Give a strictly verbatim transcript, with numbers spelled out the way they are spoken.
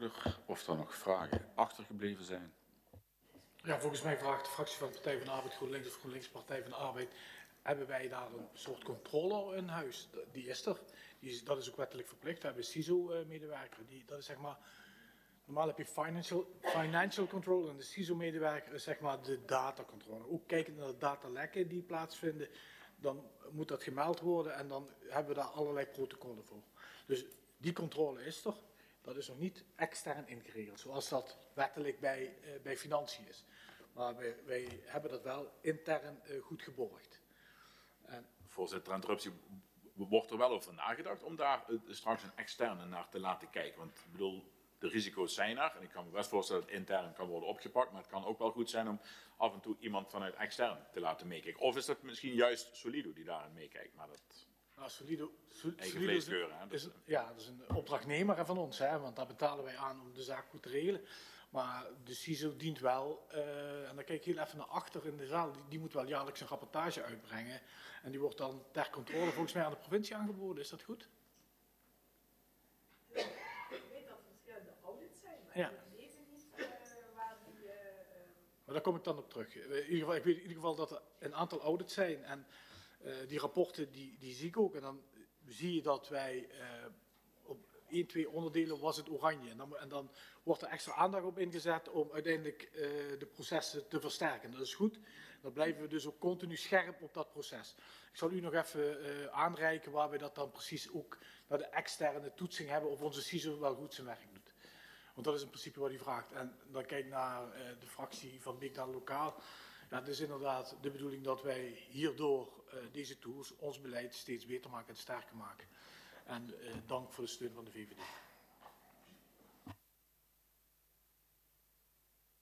wethouder of er nog vragen achtergebleven zijn. Ja, volgens mij vraagt de fractie van de Partij van de Arbeid, GroenLinks of GroenLinks Partij van de Arbeid, hebben wij daar een soort controller in huis? Die is er. Die is, dat is ook wettelijk verplicht. We hebben een C I S O-medewerker. Die, dat is zeg maar, normaal heb je financial, financial control en de C I S O-medewerker is zeg maar de datacontroller. Ook kijkend naar de datalekken die plaatsvinden, dan moet dat gemeld worden en dan hebben we daar allerlei protocollen voor. Dus die controle is er. Dat is nog niet extern ingeregeld, zoals dat wettelijk bij, uh, bij financiën is. Maar wij, wij hebben dat wel intern uh, goed geborgd. En Voorzitter, interruptie. Wordt er wel over nagedacht om daar uh, straks een externe naar te laten kijken? Want ik bedoel, de risico's zijn er. En ik kan me best voorstellen dat het intern kan worden opgepakt. Maar het kan ook wel goed zijn om af en toe iemand vanuit extern te laten meekijken. Of is dat misschien juist Solido die daarin meekijkt? Maar dat... Nou, Solido, Solido, eigen Solido is, vleeskeuren, hè? is, ja, dat is een opdrachtnemer van ons, hè, want daar betalen wij aan om de zaak goed te regelen. Maar de C I S O dient wel, uh, en dan kijk ik heel even naar achter in de zaal, die, die moet wel jaarlijks een rapportage uitbrengen. En die wordt dan ter controle volgens mij aan de provincie aangeboden. Is dat goed? Ik weet dat er verschillende audits zijn, maar ja. ik weet niet uh, waar die... Uh, maar daar kom ik dan op terug. In ieder geval, ik weet in ieder geval dat er een aantal audits zijn en uh, die rapporten die, die zie ik ook. En dan zie je dat wij uh, op één, twee onderdelen was het oranje. En dan, en dan wordt er extra aandacht op ingezet om uiteindelijk uh, de processen te versterken. Dat is goed. Dan blijven we dus ook continu scherp op dat proces. Ik zal u nog even uh, aanreiken waar we dat dan precies ook naar de externe toetsing hebben of onze C I S O wel goed zijn werk doet. Want dat is in principe wat u vraagt. En dan kijk ik naar uh, de fractie van Beekdalen Lokaal. Ja, het is inderdaad de bedoeling dat wij hierdoor uh, deze tools ons beleid steeds beter maken en sterker maken. En uh, dank voor de steun van de V V D.